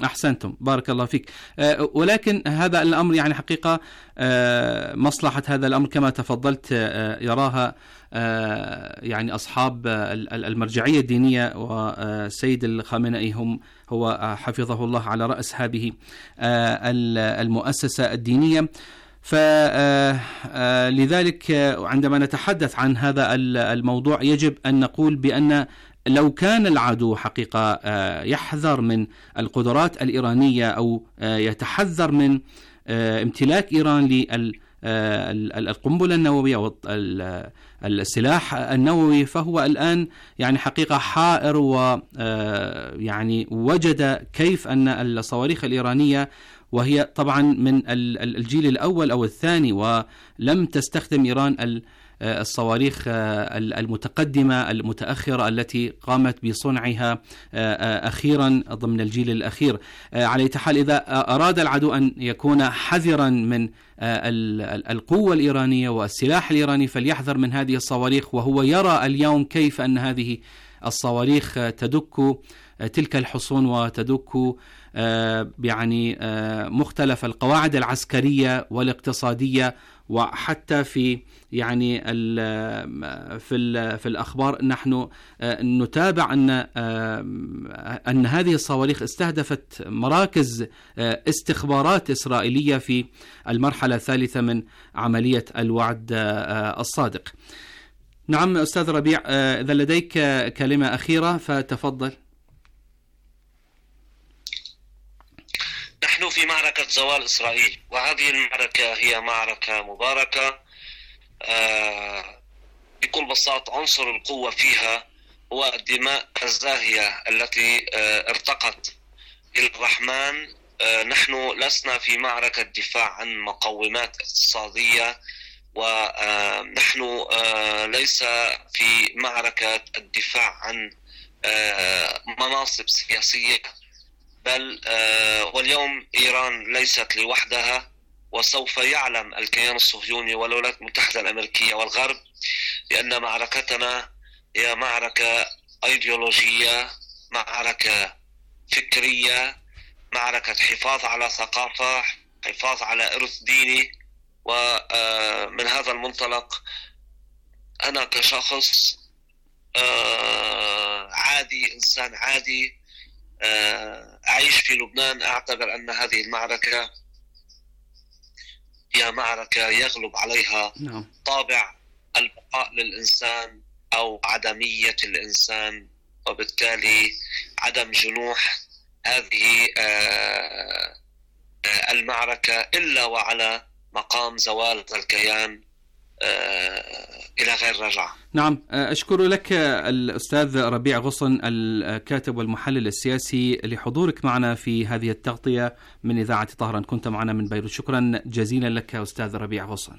أحسنتم، بارك الله فيك. ولكن هذا الأمر يعني حقيقة مصلحة هذا الأمر كما تفضلت يراها يعني أصحاب المرجعية الدينية، والسيد الخامنئي هو حفظه الله على رأس هذه المؤسسة الدينية. فلذلك عندما نتحدث عن هذا الموضوع يجب أن نقول بأن لو كان العدو حقيقة يحذر من القدرات الإيرانية أو يتحذر من امتلاك إيران للقنبلة النووية والسلاح النووي، فهو الآن يعني حقيقة حائر، ويعني وجد كيف أن الصواريخ الإيرانية، وهي طبعا من الجيل الأول أو الثاني، ولم تستخدم إيران الصواريخ المتقدمة المتأخرة التي قامت بصنعها أخيرا ضمن الجيل الأخير. على حال إذا أراد العدو أن يكون حذرا من القوة الإيرانية والسلاح الإيراني فليحذر من هذه الصواريخ، وهو يرى اليوم كيف أن هذه الصواريخ تدك تلك الحصون وتدك يعني مختلف القواعد العسكرية والاقتصادية. وحتى في يعني في الأخبار نحن نتابع أن هذه الصواريخ استهدفت مراكز استخبارات إسرائيلية في المرحلة الثالثة من عملية الوعد الصادق. نعم أستاذ ربيع، إذا لديك كلمة أخيرة فتفضل. نحن في معركة زوال إسرائيل، وهذه المعركة هي معركة مباركة. بكل بساطة عنصر القوة فيها هو الدماء الزاهية التي ارتقت إلى الرحمن. نحن لسنا في معركة دفاع عن مقومات اقتصادية، ونحن ليس في معركة الدفاع عن مناصب سياسية، بل واليوم إيران ليست لوحدها، وسوف يعلم الكيان الصهيوني والولايات المتحدة الأمريكية والغرب بأن معركتنا هي معركة أيديولوجية، معركة فكرية، معركة حفاظ على ثقافة، حفاظ على إرث ديني. ومن هذا المنطلق أنا كشخص عادي، إنسان عادي أعيش في لبنان، أعتبر أن هذه المعركة هي معركة يغلب عليها طابع البقاء للإنسان أو عدمية الإنسان، وبالتالي عدم جنوح هذه المعركة إلا وعلى مقام زوال الكيان إلى غير رجعة. نعم، أشكر لك الأستاذ ربيع غصن الكاتب والمحلل السياسي لحضورك معنا في هذه التغطية من إذاعة طهران. كنت معنا من بيروت. شكرا جزيلا لك أستاذ ربيع غصن.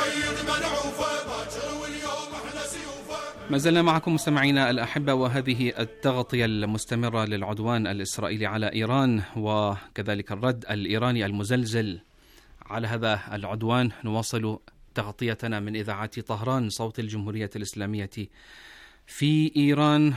ما زلنا معكم مستمعينا الأحبة، وهذه التغطية المستمرة للعدوان الإسرائيلي على إيران وكذلك الرد الإيراني المزلزل على هذا العدوان. نواصل تغطيتنا من إذاعة طهران صوت الجمهورية الإسلامية في إيران،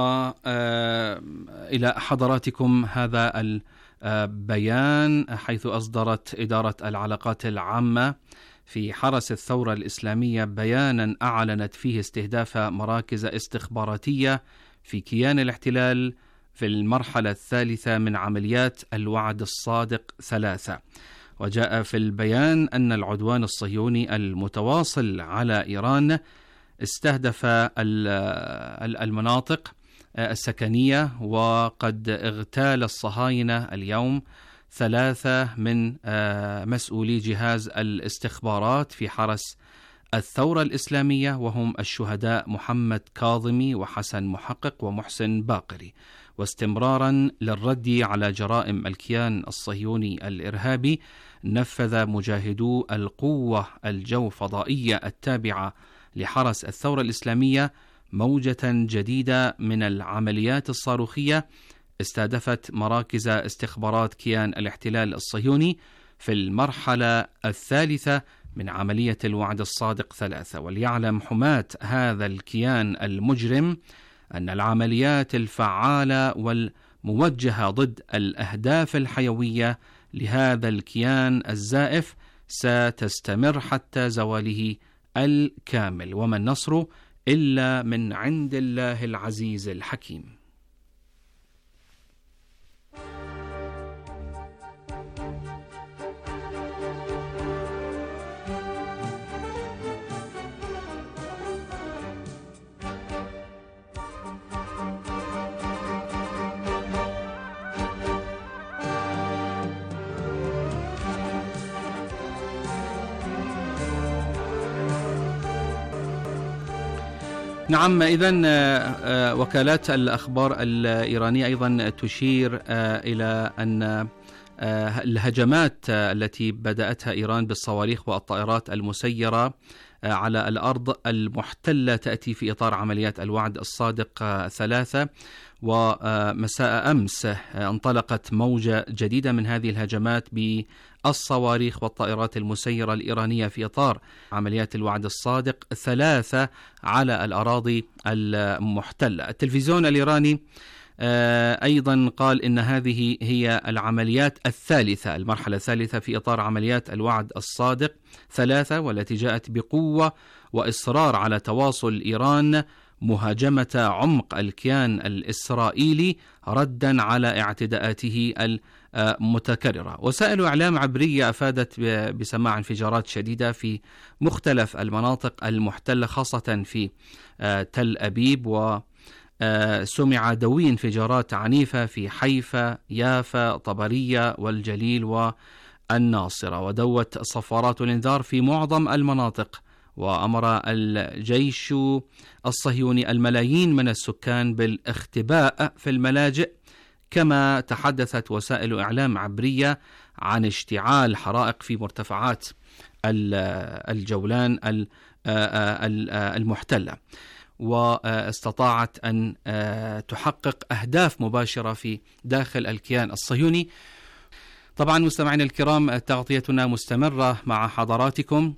وإلى حضراتكم هذا البيان حيث أصدرت إدارة العلاقات العامة في حرس الثورة الإسلامية بيانا أعلنت فيه استهداف مراكز استخباراتية في كيان الاحتلال في المرحلة الثالثة من عمليات الوعد الصادق 3. وجاء في البيان أن العدوان الصهيوني المتواصل على إيران استهدف المناطق السكنية، وقد اغتال الصهاينة اليوم 3 من مسؤولي جهاز الاستخبارات في حرس الثورة الإسلامية، وهم الشهداء محمد كاظمي وحسن محقق ومحسن باقري. واستمرارا للرد على جرائم الكيان الصهيوني الإرهابي، نفذ مجاهدو القوة الجوفضائية التابعة لحرس الثورة الإسلامية موجة جديدة من العمليات الصاروخية استهدفت مراكز استخبارات كيان الاحتلال الصهيوني في المرحلة الثالثة من عملية الوعد الصادق 3. وليعلم حماة هذا الكيان المجرم أن العمليات الفعالة والموجهة ضد الأهداف الحيوية لهذا الكيان الزائف ستستمر حتى زواله الكامل، وما النصر إلا من عند الله العزيز الحكيم. نعم، إذن وكالات الأخبار الإيرانية أيضا تشير إلى أن الهجمات التي بدأتها إيران بالصواريخ والطائرات المسيرة على الأرض المحتلة تأتي في إطار عمليات الوعد الصادق 3. ومساء أمس انطلقت موجة جديدة من هذه الهجمات بالصواريخ والطائرات المسيرة الإيرانية في إطار عمليات الوعد الصادق 3 على الأراضي المحتلة. التلفزيون الإيراني أيضا قال إن هذه هي العمليات الثالثة، المرحلة الثالثة في إطار عمليات الوعد الصادق 3، والتي جاءت بقوة وإصرار على تواصل إيران مهاجمة عمق الكيان الإسرائيلي ردا على اعتداءاته المتكررة. وسائل إعلام عبرية أفادت بسماع انفجارات شديدة في مختلف المناطق المحتلة خاصة في تل أبيب، وسمع دوي انفجارات عنيفة في حيفا، يافا، طبرية والجليل والناصرة. ودوت صفارات الإنذار في معظم المناطق، وأمر الجيش الصهيوني الملايين من السكان بالاختباء في الملاجئ، كما تحدثت وسائل إعلام عبرية عن اشتعال حرائق في مرتفعات الجولان المحتلة، واستطاعت أن تحقق أهداف مباشرة في داخل الكيان الصهيوني. طبعا مستمعينا الكرام، تغطيتنا مستمرة مع حضراتكم.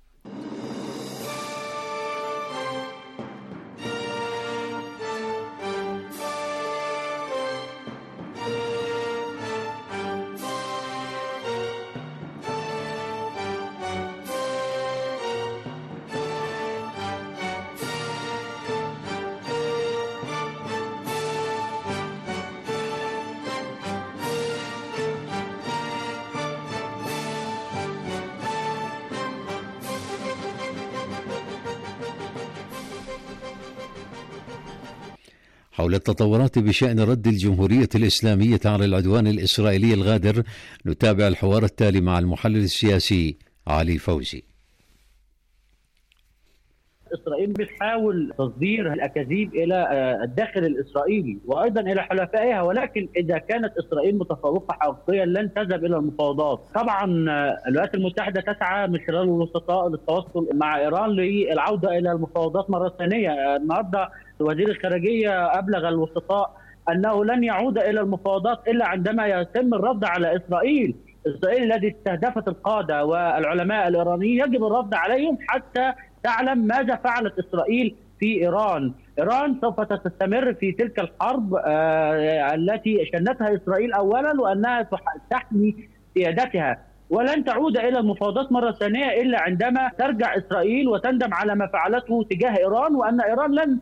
حول التطورات بشأن رد الجمهورية الإسلامية على العدوان الإسرائيلي الغادر، نتابع الحوار التالي مع المحلل السياسي علي فوزي. إسرائيل بتحاول تصدير الأكاذيب إلى الداخل الإسرائيلي وأيضا إلى حلفائها، ولكن إذا كانت إسرائيل متفوقة حقيقيا لن تذهب إلى المفاوضات. طبعا الولايات المتحدة تسعى من خلال الوسطاء للتواصل مع إيران للعودة إلى المفاوضات مرة ثانية. النهارده وزير الخارجية أبلغ الوسطاء أنه لن يعود إلى المفاوضات إلا عندما يتم الرد على إسرائيل. إسرائيل الذي استهدفت القادة والعلماء الإيرانيين يجب الرد عليهم حتى تعلم ماذا فعلت إسرائيل في إيران. إيران سوف تستمر في تلك الحرب التي شنتها إسرائيل أولا، وأنها تحمي سيادتها، ولن تعود إلى المفاوضات مرة ثانية إلا عندما ترجع إسرائيل وتندم على ما فعلته تجاه إيران، وأن إيران لن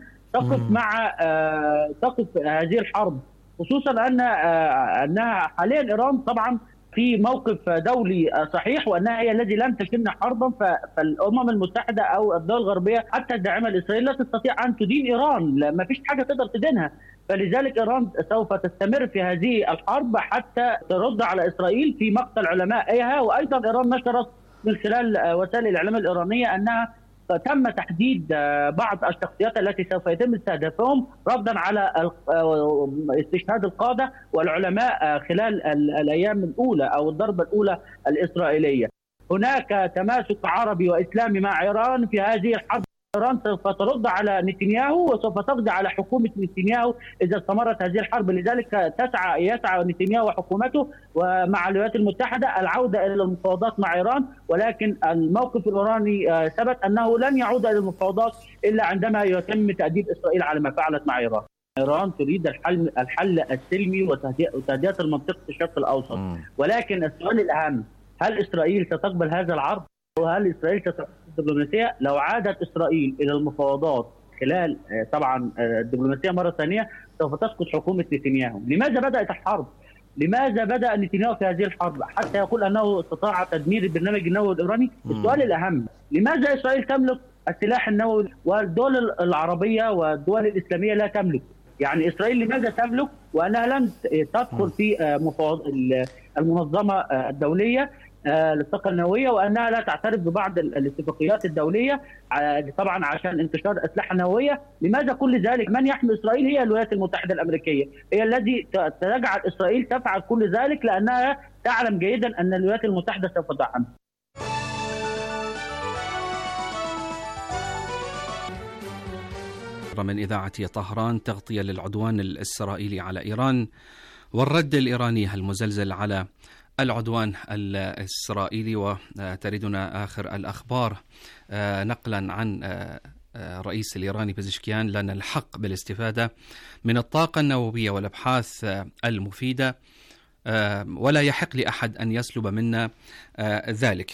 تقف هذه الحرب، خصوصا أنها حاليا إيران طبعا في موقف دولي صحيح، وأنها هي الذي لم تشن حربا، فالأمم المتحدة أو الدول الغربية حتى الداعمة لإسرائيل لا تستطيع أن تدين إيران، ما فيش حاجة تقدر تدينها. فلذلك إيران سوف تستمر في هذه الحرب حتى ترد على إسرائيل في مقتل علمائها. وأيضا إيران نشرت من خلال وسائل الإعلام الإيرانية أنها تم تحديد بعض الشخصيات التي سوف يتم استهدافهم ردا على استشهاد القادة والعلماء خلال الأيام الأولى أو الضربة الأولى الإسرائيلية. هناك تماسك عربي وإسلامي مع إيران في هذه الحرب. إيران سوف ترد على نتنياهو وسوف تقضي على حكومة نتنياهو إذا استمرت هذه الحرب. لذلك يسعى نتنياهو وحكومته ومع الولايات المتحدة العودة إلى المفاوضات مع إيران، ولكن الموقف الإيراني ثبت أنه لن يعود إلى المفاوضات إلا عندما يتم تأديب إسرائيل على ما فعلت مع إيران. إيران تريد الحل السلمي وتهدئة المنطقة في الشرق الأوسط، ولكن السؤال الأهم، هل إسرائيل ستقبل هذا العرض؟ وهل إسرائيل ستقبل الدبلوماسية؟ لو عادت إسرائيل إلى المفاوضات خلال طبعا الدبلوماسية مرة ثانية سوف تسقط حكومة نتنياهو. لماذا بدأت الحرب؟ لماذا بدأ نتنياهو في هذه الحرب حتى يقول أنه استطاع تدمير البرنامج النووي الإيراني؟ السؤال الأهم، لماذا إسرائيل تملك السلاح النووي والدول العربية والدول الإسلامية لا تملك؟ يعني إسرائيل لماذا تملك وأنها لم تدخل في المنظمة الدولية للطاقة النووية، وأنها لا تعترف ببعض الاتفاقيات الدولية طبعا عشان انتشار الأسلحة النووية؟ لماذا كل ذلك؟ من يحمي إسرائيل؟ هي الولايات المتحدة الأمريكية، هي الذي تجعل إسرائيل تفعل كل ذلك، لأنها تعلم جيدا أن الولايات المتحدة سوف تدعم. من إذاعة طهران تغطية للعدوان الإسرائيلي على إيران والرد الإيراني المزلزل على العدوان الإسرائيلي. وتريدنا آخر الأخبار نقلا عن الرئيس الإيراني بزشكيان: لنا الحق بالاستفادة من الطاقة النووية والأبحاث المفيدة، ولا يحق لأحد أن يسلب منا ذلك.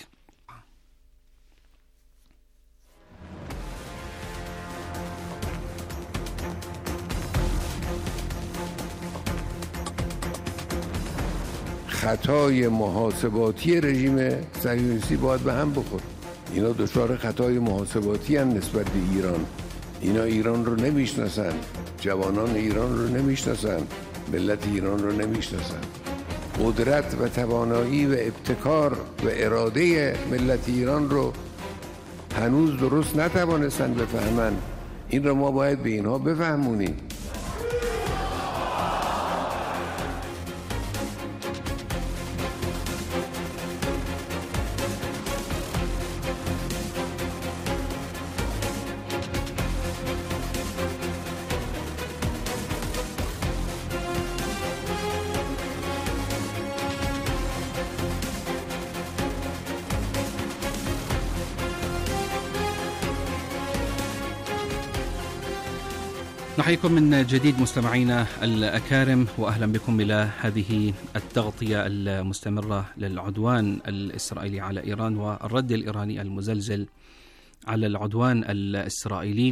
خطای محاسباتی رژیم صهیونیستی باید به هم بخور. اینا دچار خطای محاسباتی هم نسبت به ایران. اینا ایران رو نمیشناسن، جوانان ایران رو نمیشناسن، ملت ایران رو نمیشناسن. قدرت و توانایی و ابتکار و اراده ملت ایران رو هنوز درست نتوانستن بفهمن. این رو ما باید به اینها بفهمونیم. نحييكم من جديد مستمعينا الأكارم، وأهلا بكم إلى هذه التغطية المستمرة للعدوان الإسرائيلي على إيران والرد الإيراني المزلزل على العدوان الإسرائيلي.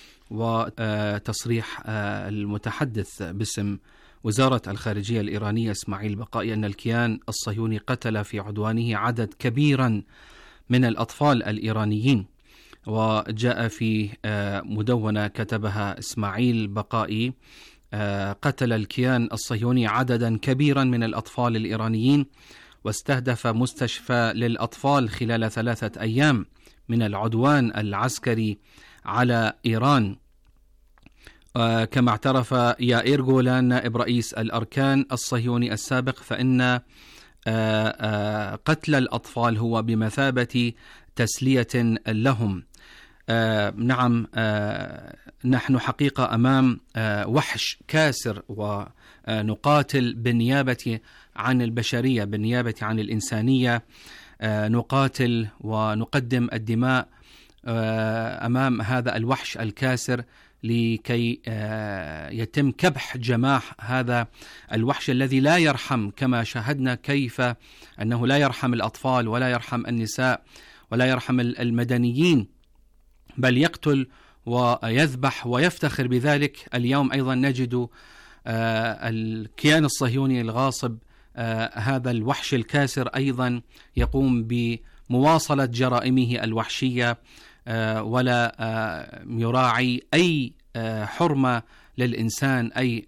وتصريح المتحدث باسم وزارة الخارجية الإيرانية إسماعيل بقائي أن الكيان الصهيوني قتل في عدوانه عدد كبيرا من الأطفال الإيرانيين. وجاء في مدونة كتبها إسماعيل بقائي: قتل الكيان الصهيوني عددا كبيرا من الأطفال الإيرانيين، واستهدف مستشفى للأطفال خلال 3 أيام من العدوان العسكري على إيران. كما اعترف يائير جولان نائب رئيس الأركان الصهيوني السابق فإن قتل الأطفال هو بمثابة تسلية لهم. نعم، نحن حقيقة أمام وحش كاسر، ونقاتل بالنيابة عن البشرية، بالنيابة عن الإنسانية، نقاتل ونقدم الدماء أمام هذا الوحش الكاسر لكي يتم كبح جماح هذا الوحش الذي لا يرحم، كما شاهدنا كيف أنه لا يرحم الأطفال ولا يرحم النساء ولا يرحم المدنيين، بل يقتل ويذبح ويفتخر بذلك. اليوم أيضا نجد الكيان الصهيوني الغاصب، هذا الوحش الكاسر، أيضا يقوم بمواصلة جرائمه الوحشية، ولا يراعي أي حرمة للإنسان، أي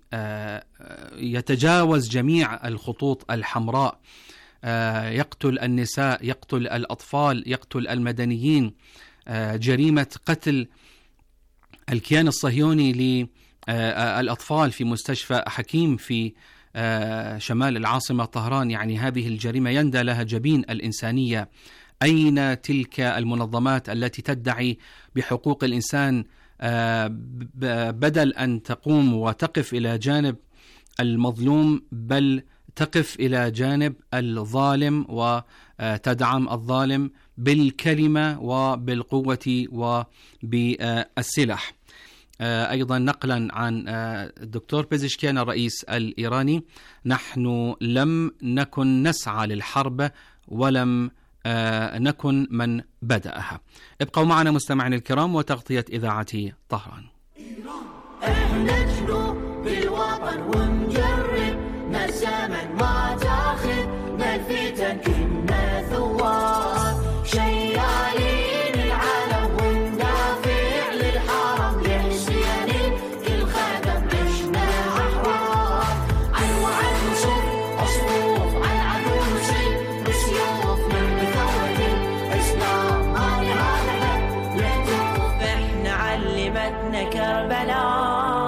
يتجاوز جميع الخطوط الحمراء، يقتل النساء، يقتل الأطفال، يقتل المدنيين. جريمة قتل الكيان الصهيوني للأطفال في مستشفى حكيم في شمال العاصمة طهران، يعني هذه الجريمة يندى لها جبين الإنسانية. أين تلك المنظمات التي تدعي بحقوق الإنسان بدل أن تقوم وتقف إلى جانب المظلوم، بل تقف إلى جانب الظالم وتدعم الظالم بالكلمة وبالقوة وبالسلاح؟ أيضا نقلا عن الدكتور بيزشكيان الرئيس الإيراني: نحن لم نكن نسعى للحرب ولم نكن من بدأها. ابقوا معنا مستمعين الكرام وتغطية إذاعة طهران. احنا جنوب بالوطن ونجرب مسامن ما تاخذ نلفتن كنا ثوار شيالين العالم وندافع للحرم لحسين الخدم عشنا احرار عن وعد نصف اصفوف عن عدو نصيب بسيوف من بثورة الاسلام ما نهارها يهتف. احنا علمتنا كربلاء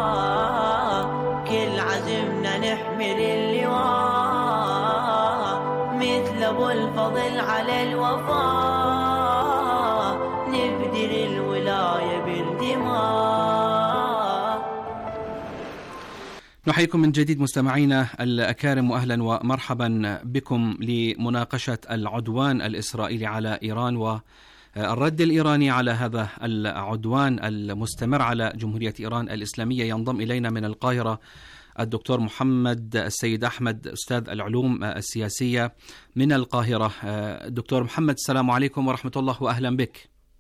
كل عزمنا نحمل اللواء مثل ابو الفضل على الوفاء نبدل الولاية بالدماء. نحييكم من جديد مستمعينا الأكارم، وأهلا ومرحبا بكم لمناقشة العدوان الإسرائيلي على إيران والرد الإيراني على هذا العدوان المستمر على جمهورية إيران الإسلامية. ينضم إلينا من القاهرة الدكتور محمد السيد أحمد، أستاذ العلوم السياسية من القاهرة. دكتور محمد، السلام عليكم ورحمة الله وأهلا بك.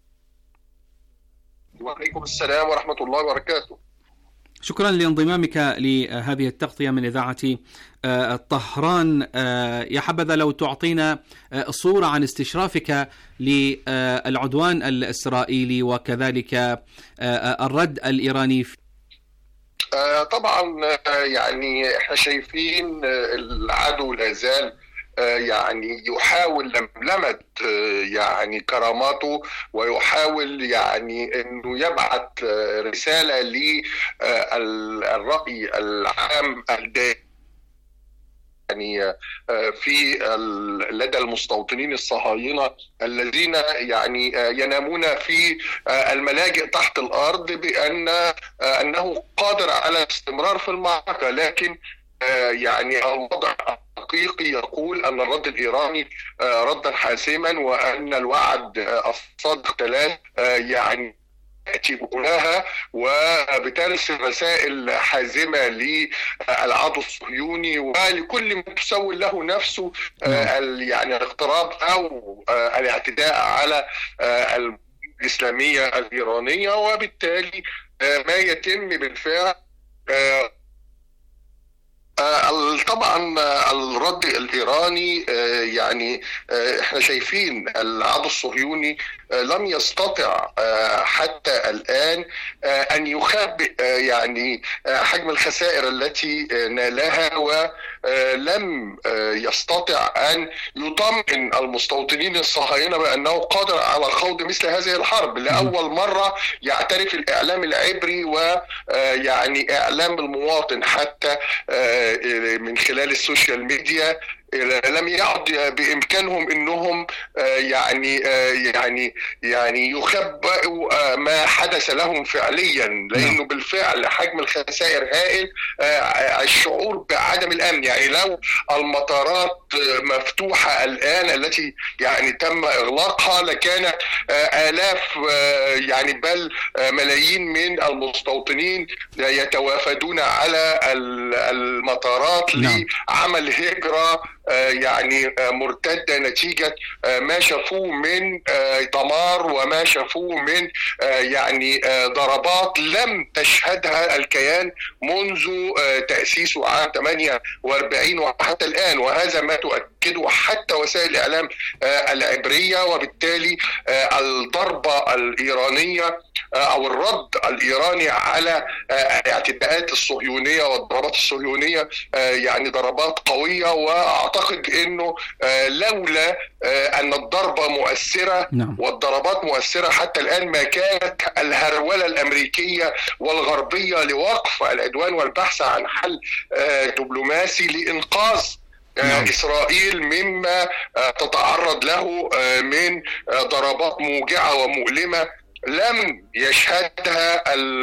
وعليكم السلام ورحمة الله وبركاته. شكرا لانضمامك لهذه التغطية من إذاعة طهران. يا حبذا لو تعطينا صورة عن استشرافك للعدوان الإسرائيلي وكذلك الرد الإيراني. طبعا يعني احنا شايفين العدو لا زال يعني يحاول لملمة يعني كراماته، ويحاول يعني انه يبعث رسالة للرأي العام يعني في لدى المستوطنين الصهاينة الذين يعني ينامون في الملاجئ تحت الأرض أنه قادر على الاستمرار في المعركة، لكن يعني الوضع الحقيقي يقول أن الرد الإيراني ردا حاسما، وأن الوعد الصادق 3 يعني يأتي بأولاها، وبترسل رسائل حازمة للعدو الصهيوني ولكل من تسول له نفسه يعني الاقتراب أو الاعتداء على الإسلامية الإيرانية. وبالتالي ما يتم بالفعل طبعا الرد الإيراني يعني احنا شايفين العدو الصهيوني لم يستطع حتى الآن أن يخبئ يعني حجم الخسائر التي نالها، ولم يستطع أن يطمئن المستوطنين الصهاينة بأنه قادر على خوض مثل هذه الحرب. لأول مرة يعترف الإعلام العبري ويعني إعلام المواطن حتى من خلال السوشيال ميديا، لم يعد بإمكانهم انهم يعني يخبئوا ما حدث لهم فعليا، لانه بالفعل حجم الخسائر هائل. الشعور بعدم الامن، يعني لو المطارات مفتوحه الان التي يعني تم اغلاقها لكان آلاف يعني بل ملايين من المستوطنين يتوافدون على المطارات لعمل هجرة يعني مرتدة نتيجة ما شافوه من دمار وما شافوه من يعني ضربات لم تشهدها الكيان منذ تأسيسه عام 48 وحتى الآن، وهذا ما تؤكده حتى وسائل الإعلام العبرية. وبالتالي الضربة الإيرانية أو الرد الإيراني على اعتداءات الصهيونية والضربات الصهيونية يعني ضربات قوية، وأعتقد أنه لولا أن الضربة مؤثرة والضربات مؤثرة حتى الآن ما كانت الهرولة الأمريكية والغربية لوقف العدوان والبحث عن حل دبلوماسي لإنقاذ إسرائيل مما تتعرض له من ضربات موجعة ومؤلمة لم يشهدها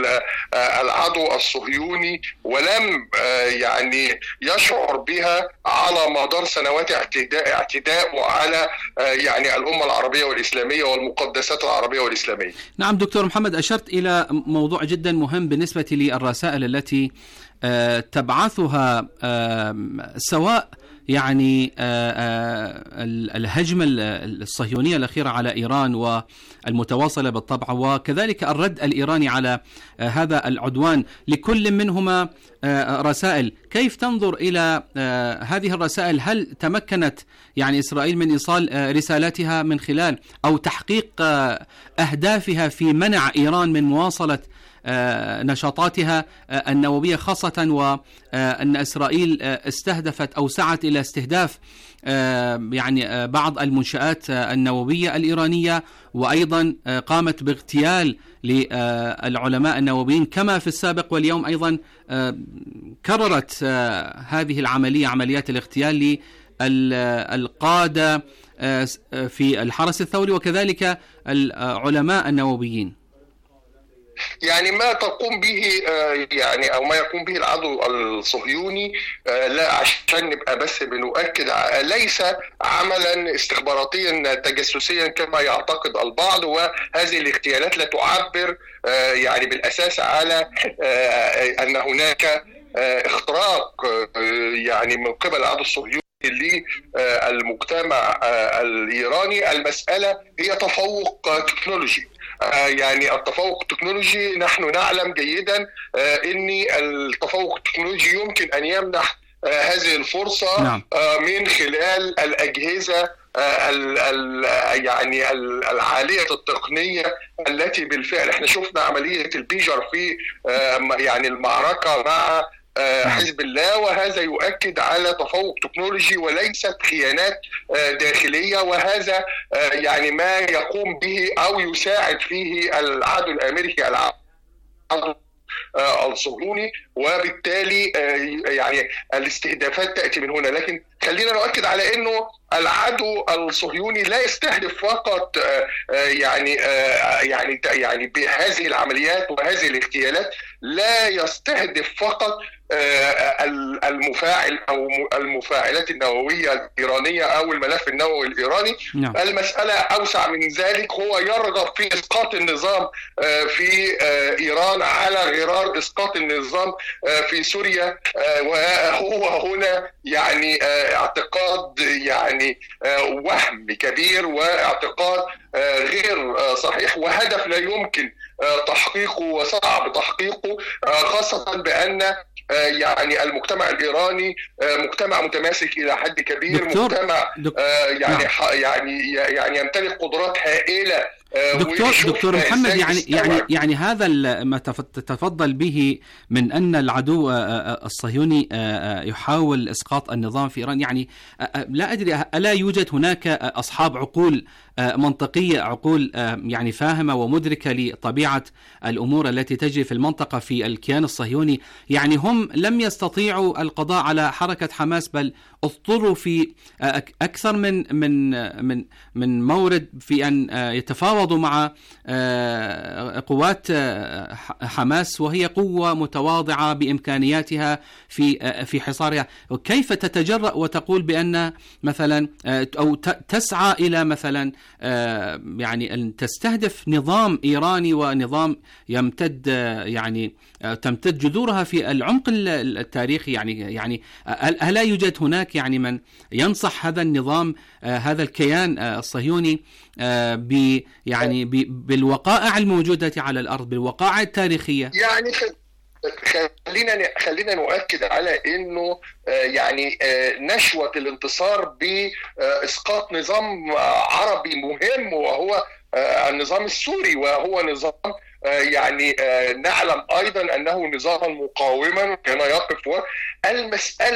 العدو الصهيوني، ولم يعني يشعر بها على مدار سنوات اعتداء على يعني الأمة العربية والإسلامية والمقدسات العربية والإسلامية. نعم دكتور محمد، أشرت إلى موضوع جدا مهم بالنسبة للرسائل التي تبعثها سواء يعني الهجمة الصهيونية الأخيرة على إيران والمتواصلة بالطبع، وكذلك الرد الإيراني على هذا العدوان، لكل منهما رسائل. كيف تنظر إلى هذه الرسائل؟ هل تمكنت يعني إسرائيل من إيصال رسالتها من خلال أو تحقيق أهدافها في منع إيران من مواصلة نشاطاتها النووية، خاصة وأن إسرائيل استهدفت أو سعت إلى استهداف يعني بعض المنشآت النووية الإيرانية، وأيضا قامت باغتيال للعلماء النوويين كما في السابق، واليوم أيضا كررت هذه العملية، عمليات الاغتيال للقادة في الحرس الثوري وكذلك العلماء النوويين. يعني ما تقوم به يعني او ما يقوم به العدو الصهيوني، لا عشان نبقى بس بنؤكد، ليس عملا استخباراتيا تجسسيا كما يعتقد البعض، وهذه الاغتيالات لا تعبر يعني بالاساس على ان هناك اختراق يعني من قبل العدو الصهيوني للمجتمع الإيراني. المسألة هي تفوق تكنولوجي، يعني التفوق التكنولوجي نحن نعلم جيدا ان التفوق التكنولوجي يمكن ان يمنح هذه الفرصة من خلال الأجهزة يعني العالية التقنية التي بالفعل احنا شفنا عملية البيجر في يعني المعركة مع حزب الله، وهذا يؤكد على تفوق تكنولوجي وليست خيانات داخلية، وهذا يعني ما يقوم به أو يساعد فيه العدو الأمريكي العدو الصهيوني، وبالتالي يعني الاستهدافات تأتي من هنا. لكن خلينا نؤكد على أنه العدو الصهيوني لا يستهدف فقط يعني بهذه العمليات وهذه الاغتيالات، لا يستهدف فقط المفاعل أو المفاعلات النووية الإيرانية أو الملف النووي الإيراني. المسألة أوسع من ذلك، هو يرغب في إسقاط النظام في إيران على غرار إسقاط النظام في سوريا، وهو هنا يعني اعتقاد يعني وهم كبير، واعتقاد غير صحيح وهدف لا يمكن تحقيقه وصعب تحقيقه، خاصة بأن يعني المجتمع الإيراني مجتمع متماسك إلى حد كبير، مجتمع يعني يمتلك قدرات هائلة. دكتور محمد، يعني هذا ما تفضل به من أن العدو الصهيوني يحاول إسقاط النظام في إيران، يعني لا أدري ألا يوجد هناك أصحاب عقول منطقية، عقول يعني فاهمة ومدركة لطبيعة الأمور التي تجري في المنطقة في الكيان الصهيوني؟ يعني هم لم يستطيعوا القضاء على حركة حماس، بل اضطروا في أكثر من مورد في أن يتفاوضوا مع قوات حماس، وهي قوة متواضعة بإمكانياتها في حصارها. وكيف تتجرأ وتقول بأن مثلا أو تسعى إلى مثلا يعني أن تستهدف نظام إيراني ونظام يمتد يعني تمتد جذورها في العمق التاريخي؟ يعني ألا يوجد هناك يعني من ينصح هذا النظام هذا الكيان الصهيوني بالوقائع الموجودة على الأرض، بالوقائع التاريخية؟ يعني خلينا نؤكد على انه يعني نشوة الانتصار باسقاط نظام عربي مهم، وهو النظام السوري، وهو نظام يعني نعلم ايضا انه نظاما مقاوما كان يقف. المسألة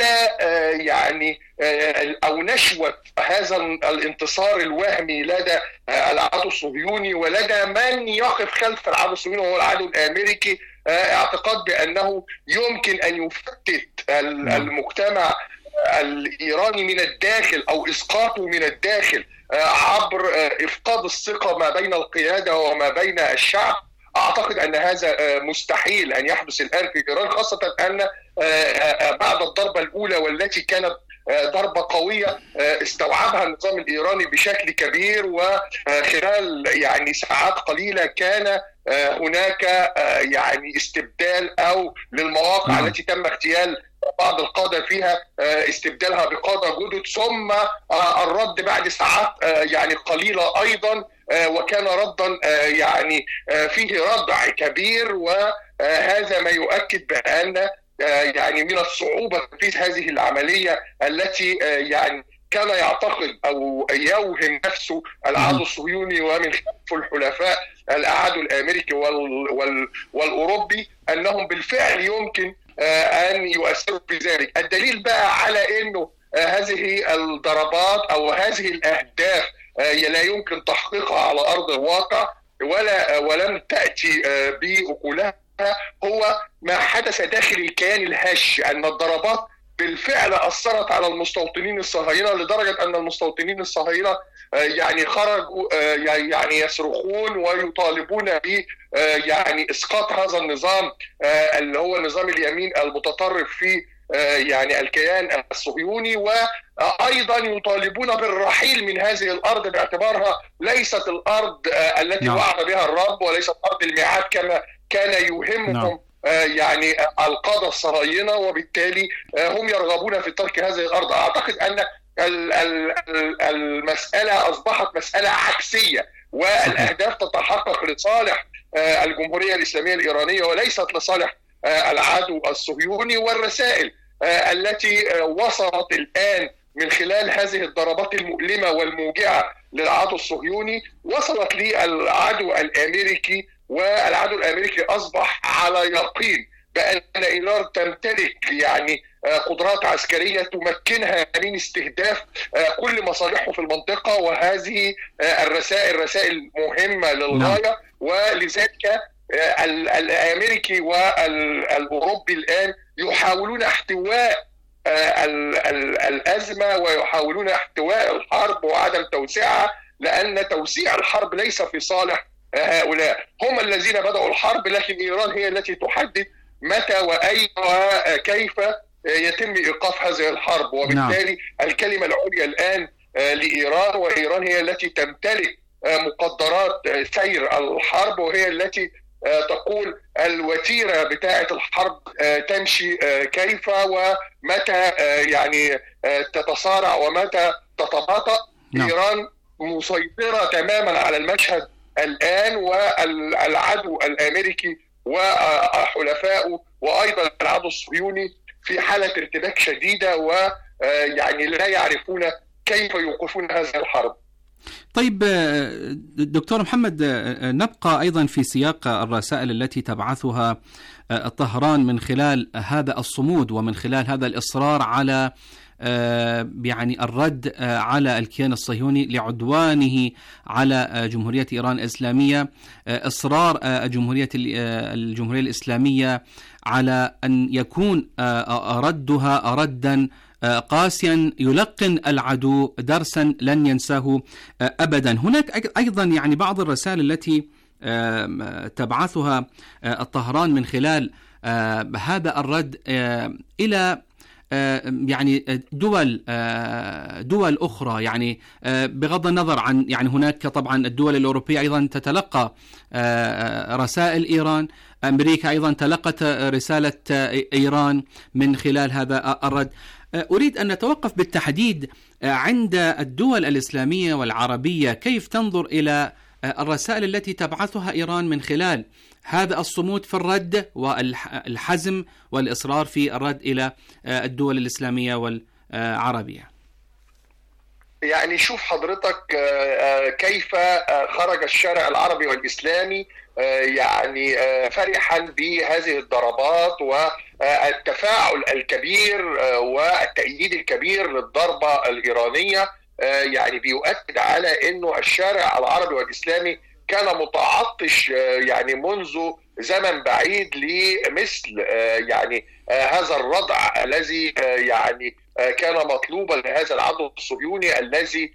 يعني او نشوة هذا الانتصار الوهمي لدى العدو الصهيوني ولدى من يقف خلف العدو الصهيوني وهو العدو الامريكي، اعتقاد بانه يمكن ان يفتت المجتمع الايراني من الداخل او اسقاطه من الداخل عبر افقاد الثقة ما بين القيادة وما بين الشعب. اعتقد ان هذا مستحيل ان يحدث الان في ايران، خاصة ان بعد الضربة الاولى والتي كانت ضربة قوية استوعبها النظام الإيراني بشكل كبير، وخلال يعني ساعات قليلة كان هناك يعني استبدال أو للمواقع التي تم اغتيال بعض القادة فيها استبدالها بقادة جدد، ثم الرد بعد ساعات يعني قليلة أيضا، وكان ردا يعني فيه ردع كبير. وهذا ما يؤكد بأن يعني من الصعوبة في هذه العملية التي يعني كان يعتقد أو يوهم نفسه العدو الصهيوني ومن خلفه الحلفاء العدو الأمريكي والأوروبي أنهم بالفعل يمكن أن يؤثروا في ذلك. الدليل بقى على أنه هذه الضربات أو هذه الأهداف لا يمكن تحقيقها على أرض الواقع ولم تأتي بأكلها هو ما حدث داخل الكيان الهش، أن الضربات بالفعل أثرت على المستوطنين الصهاينة لدرجة أن المستوطنين الصهاينة يعني خرجوا يعني يصرخون ويطالبون ب يعني إسقاط هذا النظام اللي هو نظام اليمين المتطرف في يعني الكيان الصهيوني، وأيضا يطالبون بالرحيل من هذه الأرض باعتبارها ليست الأرض التي وعد بها الرب وليست أرض الميعاد كما كان يوهمهم يعني القادة الصهاينة، وبالتالي هم يرغبون في ترك هذه الأرض. أعتقد أن المسألة أصبحت مسألة عكسية، والأهداف تتحقق لصالح الجمهورية الإسلامية الإيرانية وليست لصالح العدو الصهيوني. والرسائل التي وصلت الآن من خلال هذه الضربات المؤلمة والموجعة للعدو الصهيوني وصلت للعدو الأمريكي، والعدو الأمريكي أصبح على يقين بأن إيران تمتلك يعني قدرات عسكرية تمكنها من استهداف كل مصالحه في المنطقة، وهذه الرسائل رسائل مهمة للغاية. ولذلك الأمريكي والأوروبي الآن يحاولون احتواء الأزمة ويحاولون احتواء الحرب وعدم توسيعها، لأن توسيع الحرب ليس في صالح هؤلاء. هم الذين بدأوا الحرب، لكن إيران هي التي تحدد متى وأين وكيف يتم إيقاف هذه الحرب. وبالتالي الكلمة العليا الآن لإيران، وإيران هي التي تمتلك مقدرات سير الحرب، وهي التي تقول الوتيرة بتاعة الحرب تمشي كيف ومتى يعني تتصارع ومتى تتباطأ. إيران مسيطرة تماما على المشهد الآن، والعدو الأمريكي وحلفائه وأيضا العدو الصهيوني في حالة ارتباك شديدة، ويعني لا يعرفون كيف يوقفون هذه الحرب. طيب دكتور محمد، نبقى أيضا في سياق الرسائل التي تبعثها طهران من خلال هذا الصمود ومن خلال هذا الإصرار على يعني الرد على الكيان الصهيوني لعدوانه على جمهورية إيران الإسلامية، إصرار الجمهورية الإسلامية على أن يكون ردها ردا قاسيا يلقن العدو درسا لن ينساه أبدا. هناك أيضا يعني بعض الرسائل التي تبعثها الطهران من خلال هذا الرد إلى يعني دول أخرى، يعني بغض النظر عن يعني هناك طبعا الدول الأوروبية أيضا تتلقى رسائل إيران، أمريكا أيضا تلقت رسالة إيران من خلال هذا الرد. أريد أن نتوقف بالتحديد عند الدول الإسلامية والعربية، كيف تنظر إلى الرسائل التي تبعثها إيران من خلال هذا الصمود في الرد والحزم والإصرار في الرد إلى الدول الإسلامية والعربية؟ يعني شوف حضرتك كيف خرج الشارع العربي والإسلامي يعني فرحا بهذه الضربات والتفاعل الكبير والتأييد الكبير للضربة الإيرانية، يعني بيؤكد على أنه الشارع العربي والإسلامي كان متعطش يعني منذ زمن بعيد لمثل يعني هذا الردع الذي يعني كان مطلوبا لهذا العدو الصهيوني الذي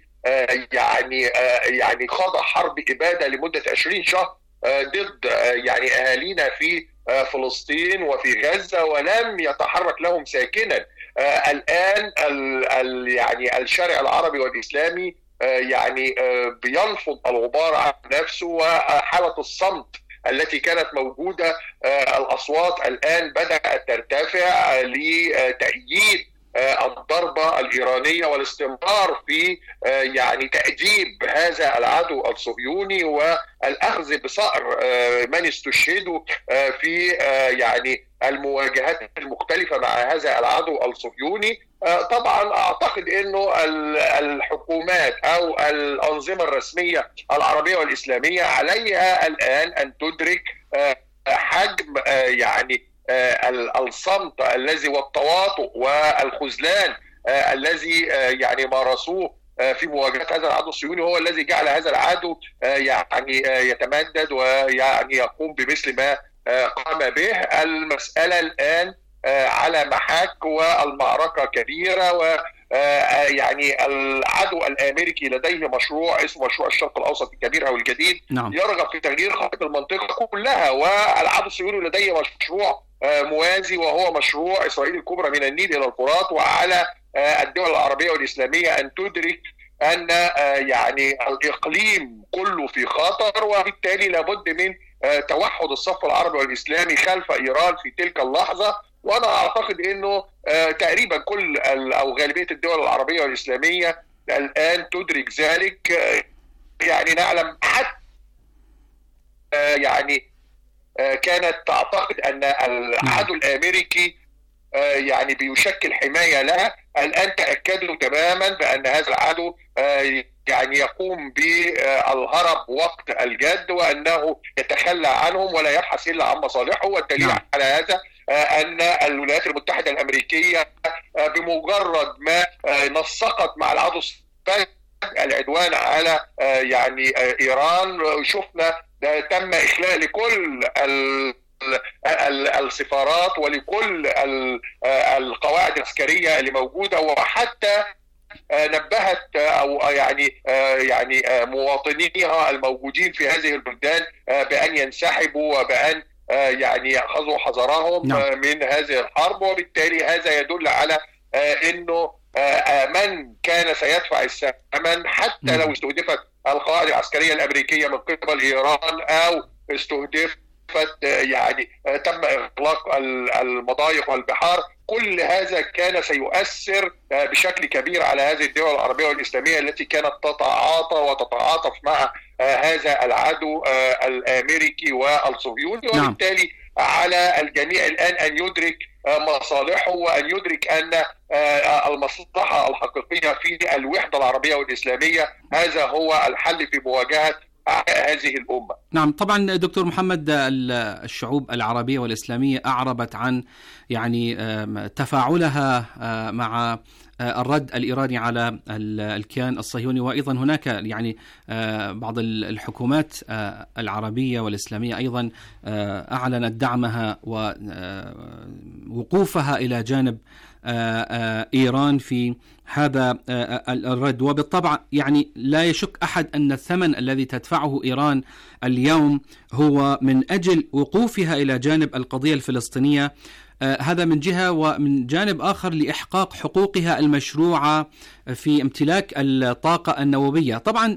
يعني خاض حرب إبادة لمدة 20 شهر ضد يعني أهالينا في فلسطين وفي غزة، ولم يتحرك لهم ساكنا. الآن يعني الشارع العربي والإسلامي يعني بينفض الغبار عن نفسه، وحالة الصمت التي كانت موجودة الأصوات الآن بدأت ترتفع لتأييد الضربة الإيرانية والاستمرار في يعني تأديب هذا العدو الصهيوني والأخذ بصقر من استشهدوا في يعني المواجهات المختلفة مع هذا العدو الصهيوني. طبعا أعتقد أنه الحكومات أو الأنظمة الرسمية العربية والإسلامية عليها الآن أن تدرك حجم يعني الصمت الذي والتواطؤ والخذلان الذي يعني مارسوه في مواجهة هذا العدو الصهيوني، هو الذي جعل هذا العدو يعني يتمدد ويعني يقوم بمثل ما قام به. المسألة الآن على محك والمعركة كبيرة، ويعني العدو الأمريكي لديه مشروع اسمه مشروع الشرق الأوسط الكبير أو الجديد، يرغب في تغيير خريطة المنطقة كلها، والعدو الصهيوني لديه مشروع موازي وهو مشروع إسرائيل الكبرى من النيل إلى الفرات. وعلى الدول العربية والإسلامية أن تدرك أن يعني الإقليم كله في خطر، وبالتالي لابد من توحد الصف العربي والإسلامي خلف إيران في تلك اللحظة. وأنا أعتقد أنه تقريبا كل أو غالبية الدول العربية والإسلامية الآن تدرك ذلك. يعني نعلم حتى يعني كانت تعتقد أن العدو الأمريكي يعني بيشكل حماية لها. الآن تأكدوا تماما بأن هذا العدو يعني يقوم بالهرب وقت الجد، وأنه يتخلى عنهم ولا يبحث إلا عن مصالحه. والدليل على هذا أن الولايات المتحدة الأمريكية بمجرد ما نسقت مع العدو العدوان على يعني إيران، شفنا تم إخلاء لكل السفارات ولكل القواعد العسكرية اللي موجودة، وحتى نبهت أو يعني مواطنيها الموجودين في هذه البلدان بأن ينسحبوا وبأن يعني يأخذوا حذرهم من هذه الحرب. وبالتالي هذا يدل على أنه من كان سيدفع الثمن حتى لو استهدفت القواعد العسكرية الأمريكية من قبل إيران أو استهدفت يعني تم إغلاق المضايق والبحار، كل هذا كان سيؤثر بشكل كبير على هذه الدول العربية والإسلامية التي كانت تتعاطف مع هذا العدو الأمريكي والصهيوني. وبالتالي على الجميع الآن أن يدرك مصالحه وأن يدرك أن المصلحة الحقيقية في الوحدة العربية والإسلامية هذا هو الحل في مواجهة هذه الأمة. نعم طبعا دكتور محمد، الشعوب العربية والإسلامية أعربت عن يعني تفاعلها مع الرد الإيراني على الكيان الصهيوني، وأيضا هناك يعني بعض الحكومات العربية والإسلامية أيضا أعلنت دعمها ووقوفها إلى جانب إيران في هذا الرد. وبالطبع يعني لا يشك أحد أن الثمن الذي تدفعه إيران اليوم هو من أجل وقوفها إلى جانب القضية الفلسطينية، هذا من جهة، ومن جانب آخر لإحقاق حقوقها المشروعة في امتلاك الطاقة النووية. طبعا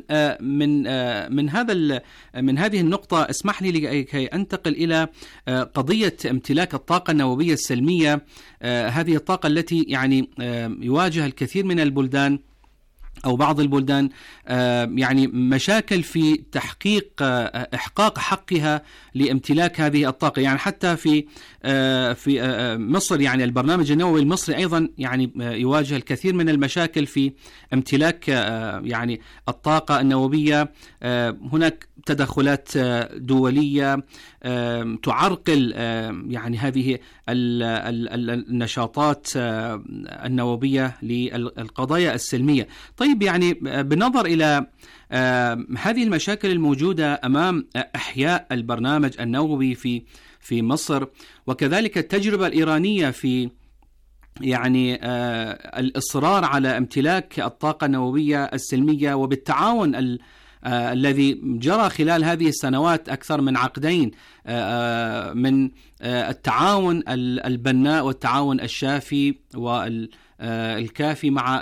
من هذه النقطة اسمح لي لكي أنتقل إلى قضية امتلاك الطاقة النووية السلمية، هذه الطاقة التي يعني يواجه الكثير من البلدان أو بعض البلدان يعني مشاكل في تحقيق إحقاق حقها لامتلاك هذه الطاقة. يعني حتى في مصر يعني البرنامج النووي المصري أيضا يعني يواجه الكثير من المشاكل في امتلاك يعني الطاقة النووية. هناك تدخلات دولية تعرقل يعني هذه النشاطات النووية للقضايا السلمية. طيب يعني بالنظر إلى هذه المشاكل الموجودة أمام إحياء البرنامج النووي في مصر، وكذلك التجربة الإيرانية في يعني الإصرار على امتلاك الطاقة النووية السلمية، وبالتعاون الذي جرى خلال هذه السنوات أكثر من عقدين من التعاون البناء والتعاون الشافي والكافي مع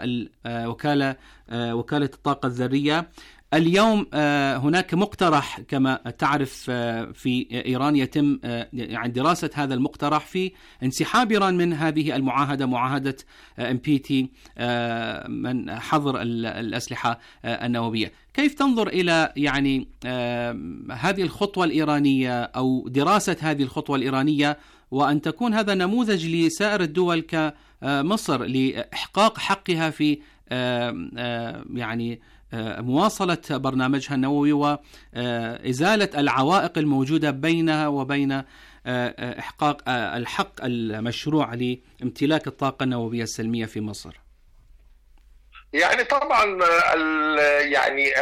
وكالة الطاقة الذرية. اليوم هناك مقترح كما تعرف في إيران يتم يعني دراسة هذا المقترح في انسحاب إيران من هذه المعاهدة، معاهدة NPT من حظر الأسلحة النووية. كيف تنظر إلى يعني هذه الخطوة الإيرانية أو دراسة هذه الخطوة الإيرانية، وأن تكون هذا نموذج لسائر الدول كمصر لإحقاق حقها في يعني مواصلة برنامجها النووي وإزالة العوائق الموجودة بينها وبين إحقاق الحق المشروع لامتلاك الطاقة النووية السلمية في مصر؟ يعني طبعا يعني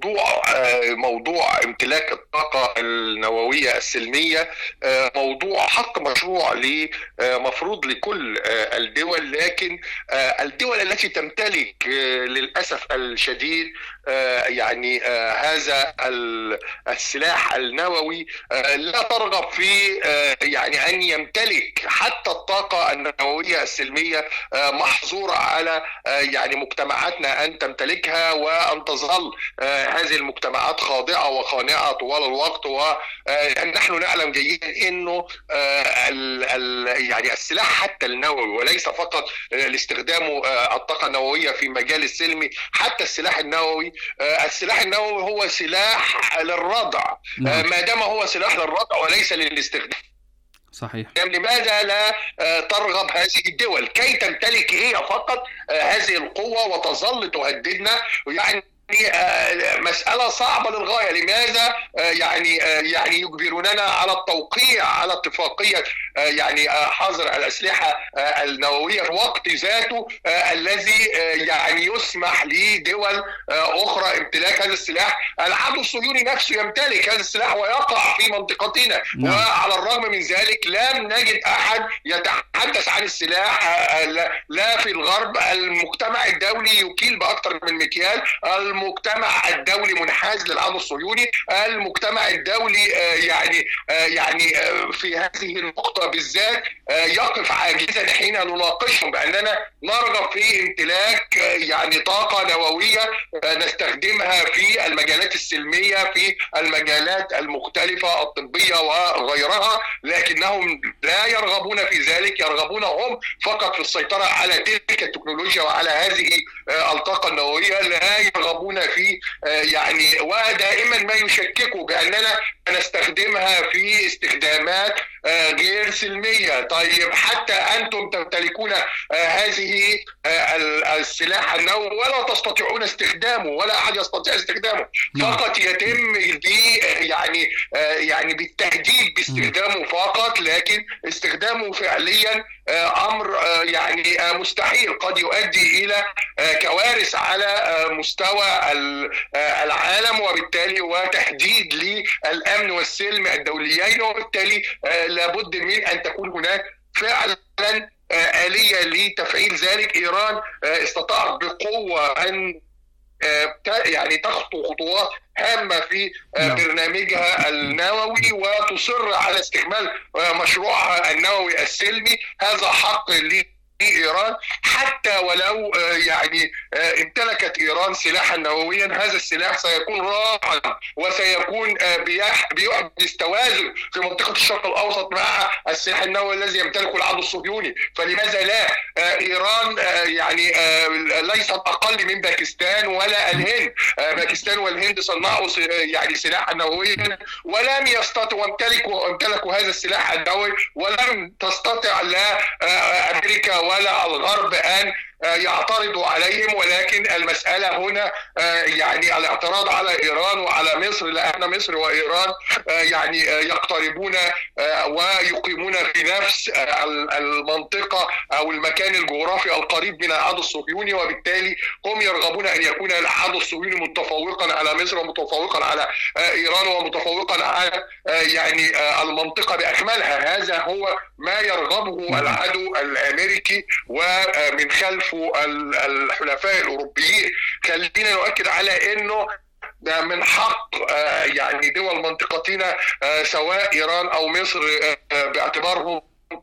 موضوع امتلاك الطاقة النووية السلمية موضوع حق مشروع مفروض لكل الدول، لكن الدول التي تمتلك للأسف الشديد يعني هذا السلاح النووي لا ترغب في يعني أن يمتلك حتى الطاقة النووية السلمية، محظورة على يعني مجتمعاتنا أن تمتلكها، وأن تظل هذه المجتمعات خاضعة وخانعة طوال الوقت. ونحن نعلم جيدا أنه يعني السلاح حتى النووي، وليس فقط لاستخدام الطاقة النووية في مجال السلمي، حتى السلاح النووي هو سلاح للردع. ما دام هو سلاح للردع وليس للاستخدام. صحيح. لماذا لا ترغب هذه الدول كي تمتلك هي فقط هذه القوة وتظل تهددنا؟ يعني مسألة صعبة للغاية. لماذا يعني يجبروننا على التوقيع على اتفاقية يعني حظر الأسلحة النووية في وقت ذاته الذي يعني يسمح لدول أخرى امتلاك هذا السلاح؟ العدو الصهيوني نفسه يمتلك هذا السلاح ويقع في منطقتنا. وعلى الرغم من ذلك لم نجد أحد يتحدث عن السلاح، لا في الغرب. المجتمع الدولي يكيل بأكثر من مكيال، المجتمع الدولي منحاز للعدو الصهيوني، المجتمع الدولي يعني في هذه النقطة وبالذات يقف عاجزا حين نناقشهم بأننا نرغب في امتلاك يعني طاقة نووية نستخدمها في المجالات السلمية في المجالات المختلفة الطبية وغيرها، لكنهم لا يرغبون في ذلك، يرغبون هم فقط في السيطرة على تلك التكنولوجيا وعلى هذه الطاقة النووية، لا يرغبون في يعني ودائما ما يشككوا بأننا نستخدمها في استخدامات غير سلمية. طيب حتى أنتم تمتلكون هذه السلاح النووي ولا تستطيعون استخدامه، ولا أحد يستطيع استخدامه، فقط يتم يعني بالتهديد باستخدامه فقط، لكن استخدامه فعليا أمر يعني مستحيل، قد يؤدي إلى كوارث على مستوى العالم وبالتالي وتهديد للأمن والسلم الدوليين، وبالتالي لابد من أن تكون هناك فعلا آلية لتفعيل ذلك. إيران استطاعت بقوة أن يعني تخطو خطوات هامة في برنامجها النووي وتصر على استكمال مشروعها النووي السلمي. هذا حق إيران، حتى ولو يعني امتلكت إيران سلاحا نوويا، هذا السلاح سيكون راعا وسيكون بيحدث توازن في منطقة الشرق الأوسط مع السلاح النووي الذي يمتلكه العدو الصهيوني. فلماذا لا؟ إيران يعني ليست أقل من باكستان ولا الهند. باكستان والهند صنعوا يعني سلاحا نوويا ولم يستطيعوا وامتلكوا هذا السلاح النووي، ولم تستطع لا أمريكا ولا الغرب أن يعترضوا عليهم. ولكن المسألة هنا يعني الاعتراض على إيران وعلى مصر، لأن مصر وإيران يعني يقتربون ويقيمون في نفس المنطقة أو المكان الجغرافي القريب من العدو الصهيوني، وبالتالي هم يرغبون أن يكون العدو الصهيوني متفوقا على مصر ومتفوقا على إيران ومتفوقا على يعني المنطقة بأكملها. هذا هو ما يرغبه العدو الأمريكي ومن خلفه الحلفاء الأوروبيين. خلينا نؤكد على أنه ده من حق يعني دول منطقتنا سواء إيران أو مصر باعتبارهم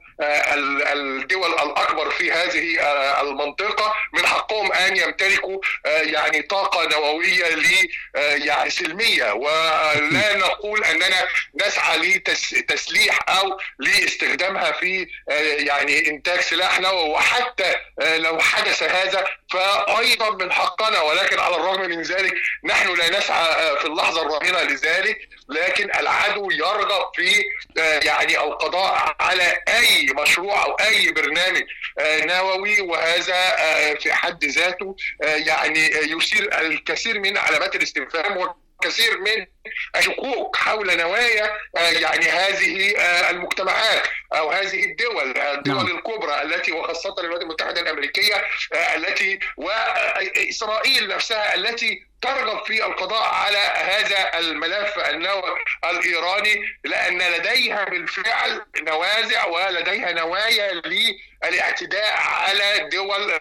الدول الأكبر في هذه المنطقة، من حقهم أن يمتلكوا يعني طاقة نووية يعني سلمية، ولا نقول أننا نسعى لتسليح أو لاستخدامها في يعني إنتاج سلاح نووي. وحتى لو حدث هذا فأيضا من حقنا، ولكن على الرغم من ذلك نحن لا نسعى في اللحظة الراهنة لذلك، لكن العدو يرغب في يعني القضاء على أي مشروع أو أي برنامج نووي، وهذا في حد ذاته يعني يثير الكثير من علامات الاستفهام وكثير من الشكوك حول نوايا يعني هذه المجتمعات أو هذه الدول الكبرى التي وخاصة الولايات المتحدة الأمريكية التي وإسرائيل نفسها التي ترغب في القضاء على هذا الملف النووي الإيراني، لأن لديها بالفعل نوازع ولديها نوايا للاعتداء على دول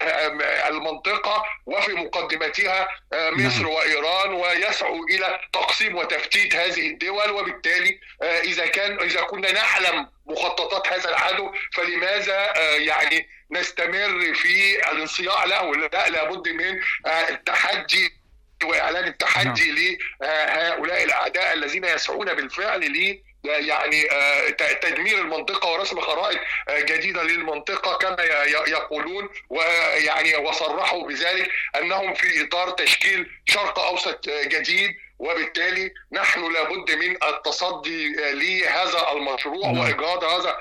المنطقة وفي مقدمتها مصر وإيران، ويسعوا إلى تقسيم وتفتيت هذه الدول. وبالتالي إذا كنا نعلم مخططات هذا العدو فلماذا يعني نستمر في الانصياع له؟ لا، لابد من التحدي وإعلان التحدي لهؤلاء الأعداء الذين يسعون بالفعل يعني تدمير المنطقة ورسم خرائط جديدة للمنطقة كما يقولون، ويعني وصرحوا بذلك أنهم في إطار تشكيل شرق أوسط جديد. وبالتالي نحن لابد من التصدي لهذا المشروع وإيجاد هذا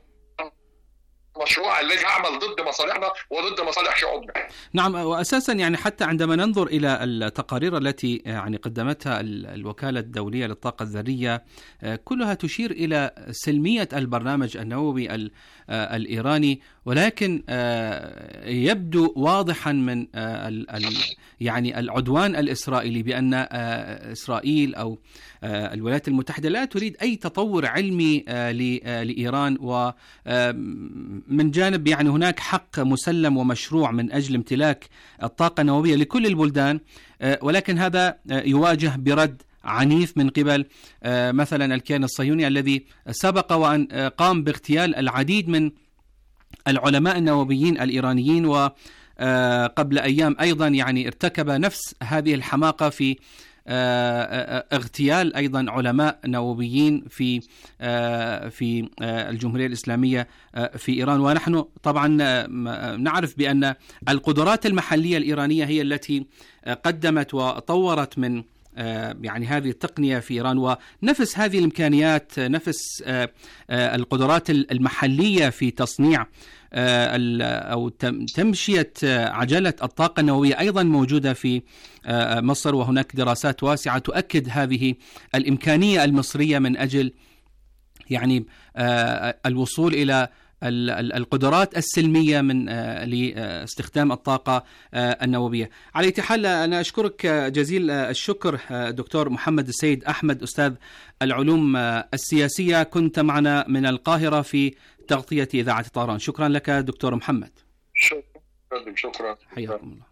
المشروع الذي يعمل ضد مصالحنا وضد مصالح شعوبنا. نعم، وأساسا يعني حتى عندما ننظر إلى التقارير التي يعني قدمتها الوكالة الدولية للطاقة الذرية كلها تشير إلى سلمية البرنامج النووي الإيراني، ولكن يبدو واضحا من يعني العدوان الإسرائيلي بأن إسرائيل أو الولايات المتحدة لا تريد أي تطور علمي لإيران، ومن جانب يعني هناك حق مسلم ومشروع من أجل امتلاك الطاقة النووية لكل البلدان، ولكن هذا يواجه برد عنيف من قبل مثلا الكيان الصهيوني الذي سبق وأن قام باغتيال العديد من العلماء النوويين الإيرانيين، وقبل أيام أيضا يعني ارتكب نفس هذه الحماقة في اغتيال أيضا علماء نوويين في الجمهورية الإسلامية في إيران. ونحن طبعا نعرف بأن القدرات المحلية الإيرانية هي التي قدمت وطورت من يعني هذه التقنية في إيران، ونفس هذه الإمكانيات، نفس القدرات المحلية في تصنيع أو تمشية عجلة الطاقة النووية أيضا موجودة في مصر. وهناك دراسات واسعة تؤكد هذه الإمكانية المصرية من أجل يعني الوصول إلى القدرات السلمية من لاستخدام الطاقة النووية. على أي حال أنا أشكرك جزيل الشكر دكتور محمد السيد أحمد، أستاذ العلوم السياسية، كنت معنا من القاهرة في تغطية إذاعة طهران. شكرا لك دكتور محمد. شكرا. حياكم الله.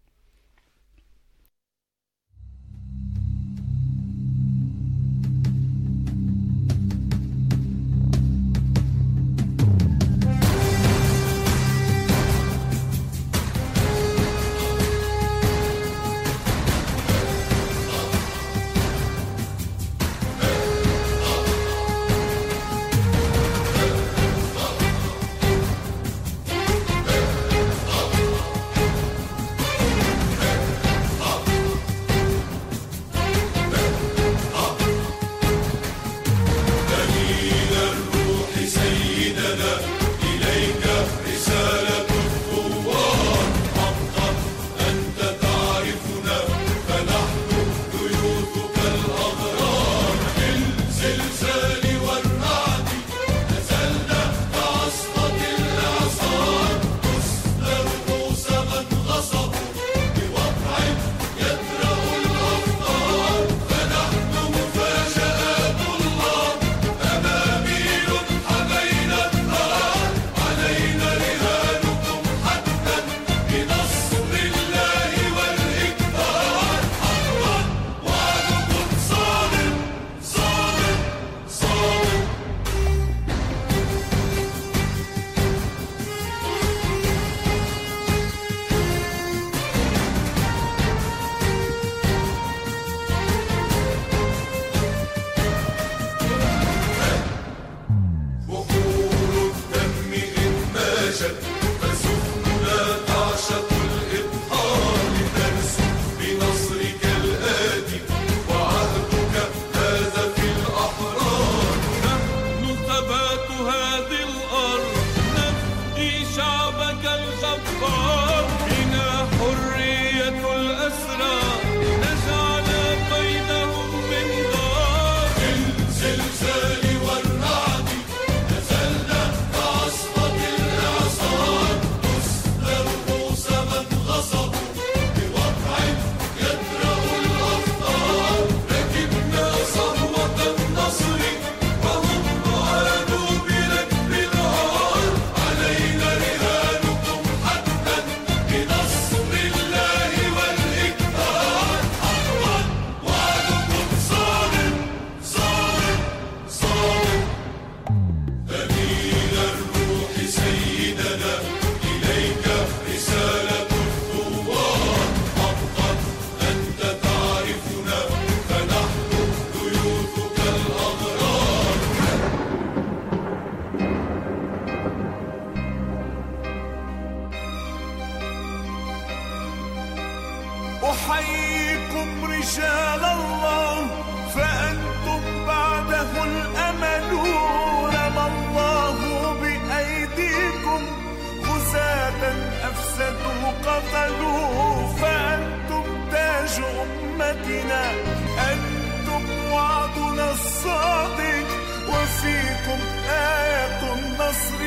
أحييكم رجال الله فأنتم بعده الأمل، رمى الله بأيديكم غزاة أفسدوا قتلوا، فأنتم تاج أمتنا، أنتم وعدنا الصادق، وفيكم آية النصر.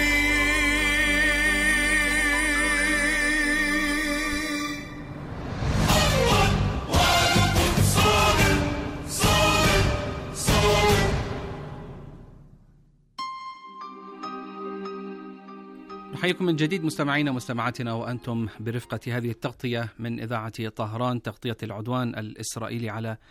نحييكم من جديد مستمعينا ومستمعاتنا وأنتم برفقة هذه التغطية من إذاعة طهران، تغطية العدوان الإسرائيلي على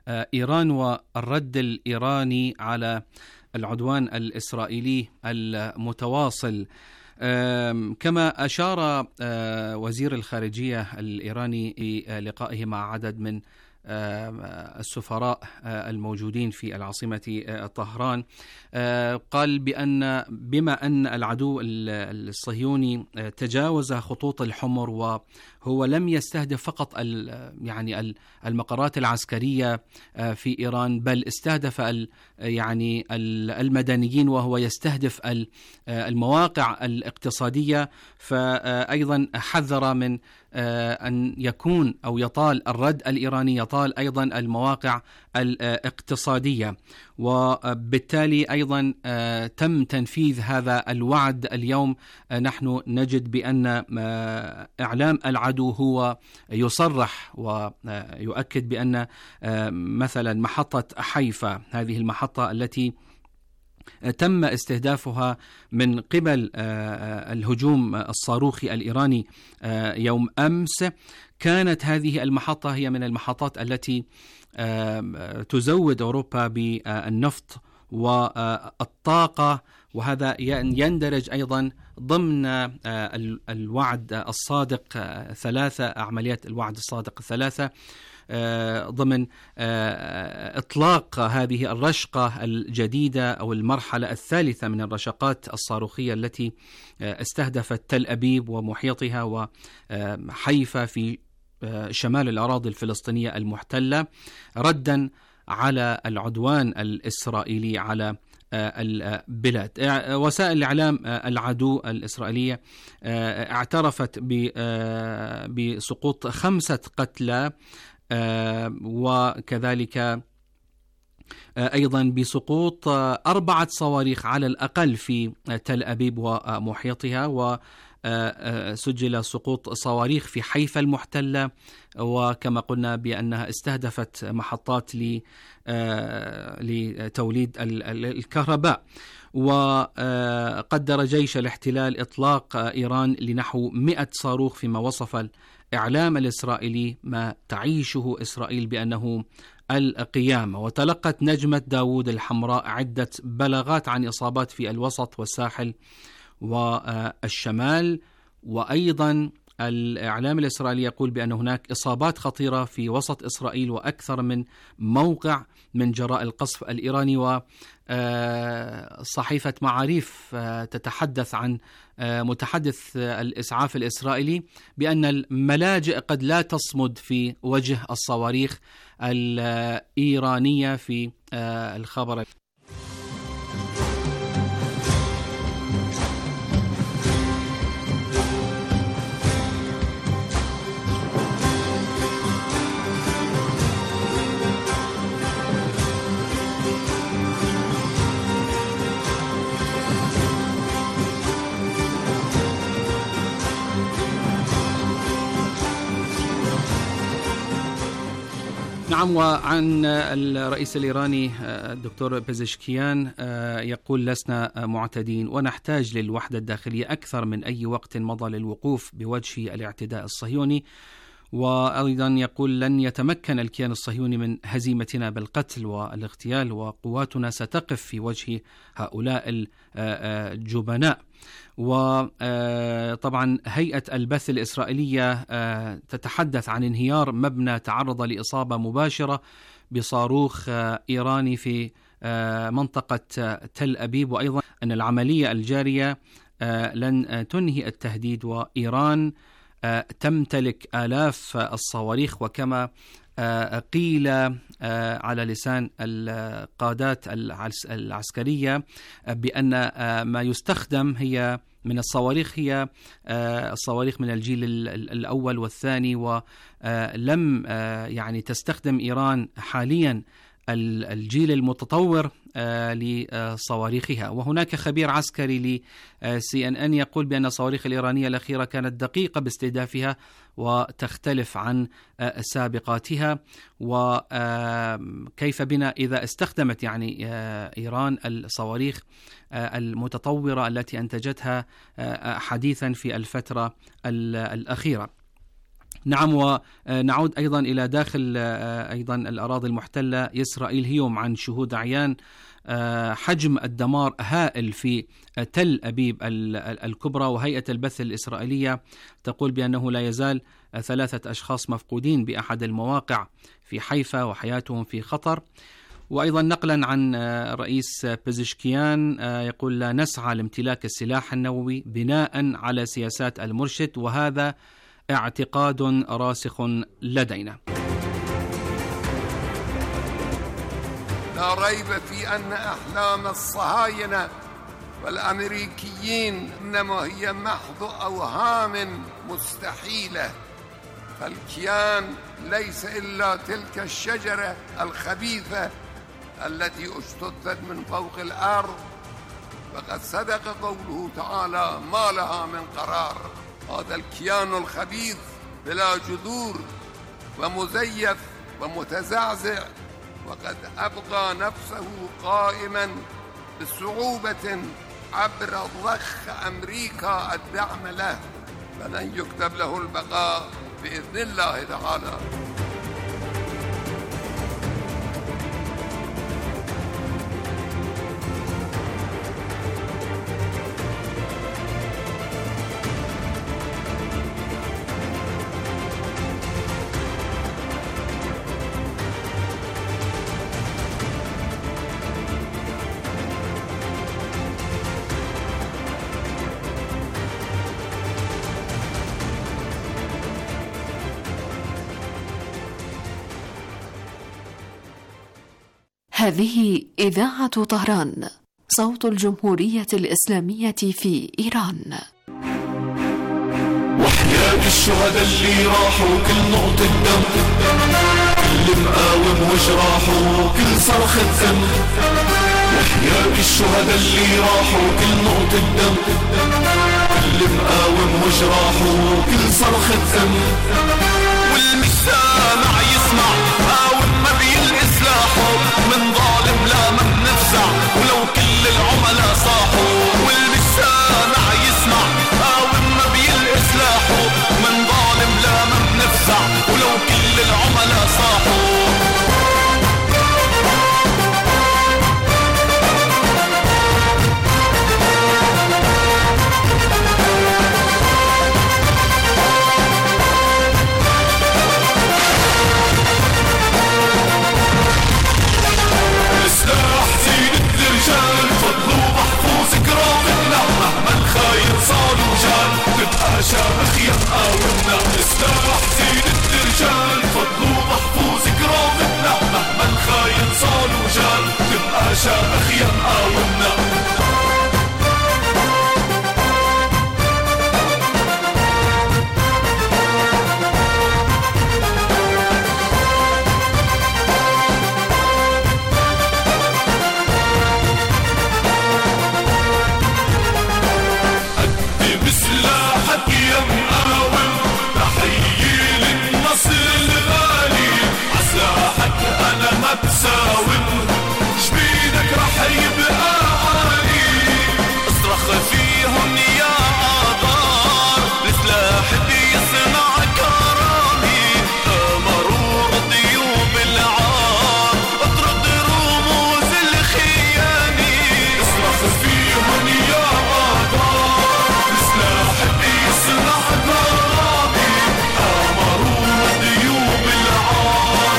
إيران والرد الإيراني على العدوان الإسرائيلي المتواصل. كما أشار وزير الخارجية الإيراني في لقائه مع عدد من السفراء الموجودين في العاصمة طهران، قال بما أن العدو الصهيوني تجاوز خطوط الحمر وهو لم يستهدف فقط يعني المقرات العسكرية في إيران، بل استهدف يعني المدنيين، وهو يستهدف المواقع الاقتصادية، فأيضا حذر من أن يكون أو يطال الرد الإيراني يطال أيضا المواقع الاقتصادية. وبالتالي أيضا تم تنفيذ هذا الوعد. اليوم نحن نجد بأن إعلام العدو هو يصرح ويؤكد بأن مثلا محطة حيفا، هذه المحطة التي تم استهدافها من قبل الهجوم الصاروخي الإيراني يوم أمس، كانت هذه المحطة هي من المحطات التي تزود أوروبا بالنفط والطاقة، وهذا يندرج أيضا ضمن الوعد الصادق 3، عمليات الوعد الصادق 3، ضمن إطلاق هذه الرشقة الجديدة أو المرحلة الثالثة من الرشقات الصاروخية التي استهدفت تل أبيب ومحيطها وحيفا في شمال الأراضي الفلسطينية المحتلة، ردا على العدوان الإسرائيلي على البلاد. وسائل الإعلام العدو الإسرائيلية اعترفت بسقوط 5 قتلى، وكذلك أيضا بسقوط 4 صواريخ على الأقل في تل أبيب ومحيطها، وسجل سقوط صواريخ في حيفا المحتلة، وكما قلنا بأنها استهدفت محطات لتوليد الكهرباء. وقدر جيش الاحتلال إطلاق إيران لنحو 100 صاروخ، فيما وصف الإعلام الإسرائيلي ما تعيشه إسرائيل بأنه القيامة. وتلقت نجمة داوود الحمراء عدة بلاغات عن إصابات في الوسط والساحل والشمال، وأيضا الإعلام الإسرائيلي يقول بأن هناك إصابات خطيرة في وسط إسرائيل وأكثر من موقع من جراء القصف الإيراني. وصحيفة معاريف تتحدث عن متحدث الإسعاف الإسرائيلي بأن الملاجئ قد لا تصمد في وجه الصواريخ الإيرانية في الخبر. نعم. وعن الرئيس الإيراني الدكتور بيزشكيان يقول: لسنا معتدين ونحتاج للوحدة الداخلية أكثر من أي وقت مضى للوقوف بوجه الاعتداء الصهيوني. وأيضا يقول: لن يتمكن الكيان الصهيوني من هزيمتنا بالقتل والاغتيال، وقواتنا ستقف في وجه هؤلاء الجبناء. وطبعا هيئة البث الإسرائيلية تتحدث عن انهيار مبنى تعرض لإصابة مباشرة بصاروخ إيراني في منطقة تل أبيب، وأيضا أن العملية الجارية لن تنهي التهديد، وإيران تمتلك آلاف الصواريخ. وكما قيل على لسان القادات العسكرية بأن ما يستخدم هي من الصواريخ هي الصواريخ من الجيل الأول والثاني، ولم يعني تستخدم إيران حاليا الجيل المتطور لصواريخها. وهناك خبير عسكري لCNN يقول بأن الصواريخ الإيرانية الأخيرة كانت دقيقة باستهدافها وتختلف عن سابقاتها. وكيف بنا إذا استخدمت يعني إيران الصواريخ المتطورة التي أنتجتها حديثا في الفترة الأخيرة. نعم، ونعود أيضا إلى داخل أيضا الأراضي المحتلة. إسرائيل هيوم عن شهود أعيان حجم الدمار هائل في تل أبيب الكبرى، وهيئة البث الإسرائيلية تقول بأنه لا يزال 3 أشخاص مفقودين بأحد المواقع في حيفا وحياتهم في خطر. وأيضا نقلا عن رئيس بزشكيان يقول: لا نسعى لامتلاك السلاح النووي بناء على سياسات المرشد، وهذا اعتقاد راسخ لدينا. لا ريب في أن أحلام الصهاينة والأمريكيين إنما هي محض أوهام مستحيلة، فالكيان ليس إلا تلك الشجرة الخبيثة التي اجتثت من فوق الأرض، وقد صدق قوله تعالى: ما لها من قرار. هذا الكيان الخبيث بلا جذور ومزيف ومتزعزع، وقد أبقى نفسه قائما بصعوبة عبر ضخ أمريكا الدعم له، فلن يكتب له البقاء بإذن الله تعالى. هذه إذاعة طهران، صوت الجمهورية الإسلامية في إيران. وحياة الشهداء اللي راحوا، كل نقطة دم، كل مقاوم وجراحه، كل صرخة دم. وحياة الشهداء اللي راحوا، كل نقطة دم، كل مقاوم وجراحه، كل صرخة دم. والمش سامع يسمع، قاوم ما بيلقى سلاحه، من ظالم لا ما بنفزع ولو كل العملاء صاحوا. والمش سامع يسمع، قاوم ما بيلقى سلاحه، من ظالم لا ما بنفزع ولو كل العملاء صاحوا. شامخ يمقاومنا، سلاح زينة الرجال، فضل ومحفوظ كرامتنا، مهما الخاين صار وجال، تبقى شامخ يمقاومنا. تساوم شبينك رح يبقى عالي، اصرخ فيهم يا عبار، السلاح بيصنع كرامي، مرور ضيوب العار، اطرد رموز الخياني، اصرخ فيهم يا عبار، السلاح بيصنع كرامي، مرور ضيوب العار،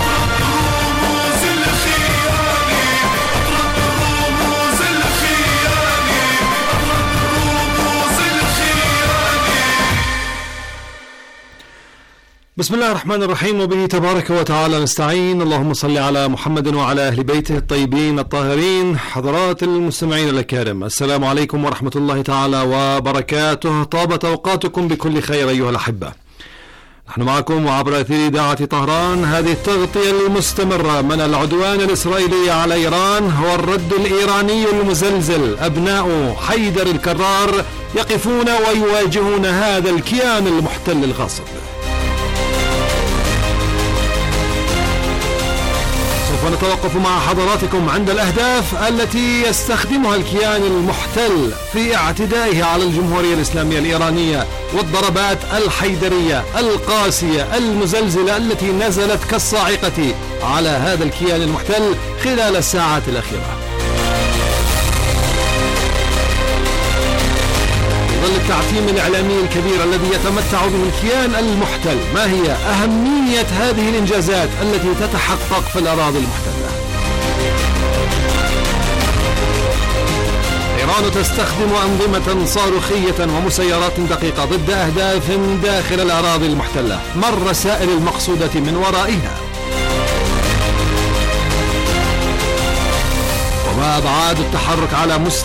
بسم الله الرحمن الرحيم، وبه تبارك وتعالى نستعين. اللهم صل على محمد وعلى أهل بيته الطيبين الطاهرين. حضرات المستمعين الأكارم، السلام عليكم ورحمة الله تعالى وبركاته. طابت أوقاتكم بكل خير أيها الأحبة. نحن معكم وعبر أثير إذاعة طهران. هذه التغطية المستمرة من العدوان الإسرائيلي على إيران هو الرد الإيراني المزلزل. أبناء حيدر الكرار يقفون ويواجهون هذا الكيان المحتل الغاصب. سوف سوف نتوقف مع حضراتكم عند الأهداف التي يستخدمها الكيان المحتل في اعتدائه على الجمهورية الإسلامية الإيرانية، والضربات الحيدرية القاسية المزلزلة التي نزلت كالصاعقة على هذا الكيان المحتل خلال الساعات الأخيرة. ظل التعتيم الإعلامي الكبير الذي يتمتع به الكيان المحتل، ما هي أهمية هذه الإنجازات التي تتحقق في الأراضي المحتلة؟ إيران تستخدم أنظمة صاروخية ومسيرات دقيقة ضد أهداف داخل الأراضي المحتلة، ما الرسائل المقصودة من ورائها؟ وما أبعاد التحرك على مستوى